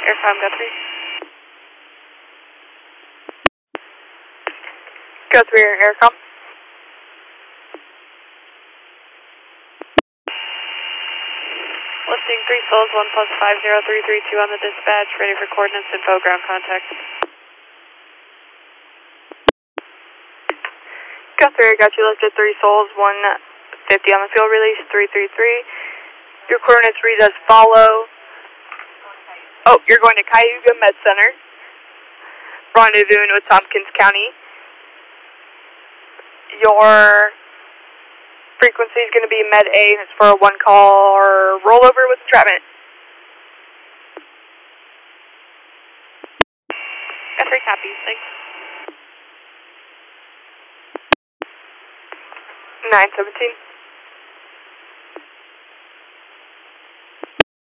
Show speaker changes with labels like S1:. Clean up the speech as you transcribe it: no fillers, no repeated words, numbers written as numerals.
S1: Aircom Guthrie. Guthrie Aircom. Lifting 3 souls, 1 plus 50332 on the dispatch, ready for coordinates info, ground contact. Guthrie, got you lifted 3 souls, 150 on the field release, 333. Your coordinates read as follow. Oh, you're going to Cayuga Med Center, rendezvousing with Tompkins County. Your frequency is going to be Med A, and it's for a 1-call or rollover with entrapment. Guthrie copies, thanks. 917.